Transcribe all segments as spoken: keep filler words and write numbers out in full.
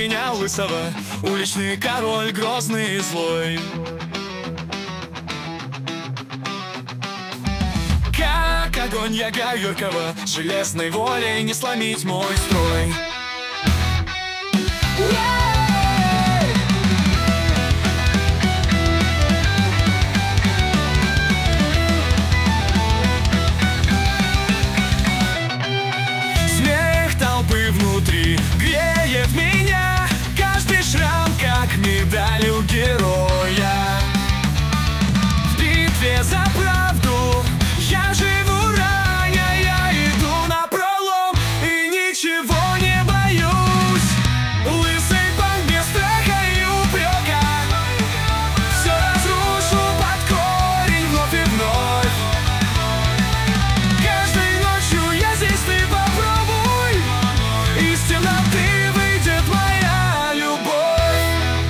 меня лысого, уличный король, грозный и злой. Как огонь я горького, железной волей не сломить мой строй. Смех толпы внутри греет меня, каждый шрам как медаль у героя. В битве за правду я живу раня, я иду напролом и ничего не боюсь. Лысый панк без страха и упрека, все разрушу под корень вновь и вновь. Каждой ночью я здесь, ты попробуй, из темноты выйдет моя любовь.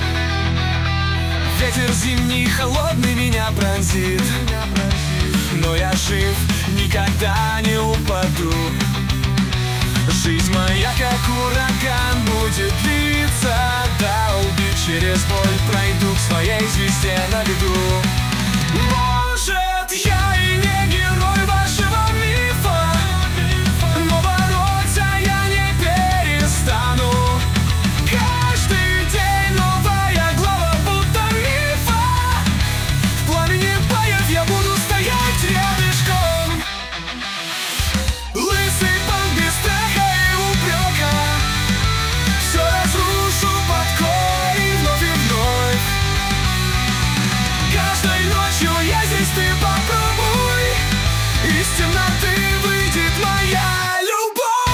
Ветер зимний холодный меня пронзит, но я жив, никогда не упаду. Жизнь моя, как ураган, будет длиться до убит. Через боль пройду к своей звезде на льду. Может, я и не герой вашего мифа, но бороться я не перестану. Каждый день новая глава, будто мифа. В пламени боев я буду стоять рядышком. Лысый панк без страха и упрека, все разрушу под корень вновь и вновь. Каждой ночью я здесь, ты попробуй, из темноты выйдет моя любовь.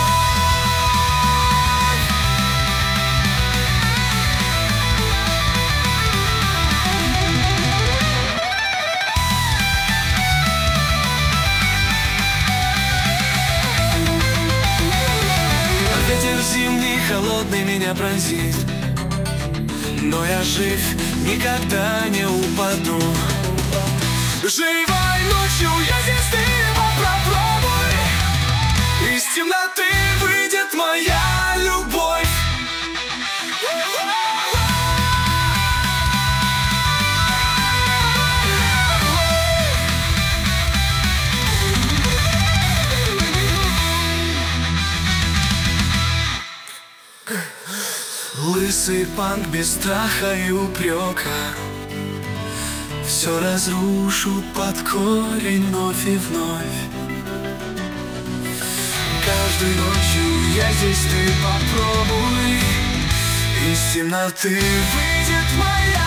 Ветер зимний холодный меня пронзит, но я жив, никогда не упаду. Живой ночью я здесь, ты попробуй, из темноты выйдет моя любовь. Лысый панк без страха и упрека, все разрушу под корень вновь и вновь. Каждой ночью я здесь, ты попробуй, из темноты выйдет моя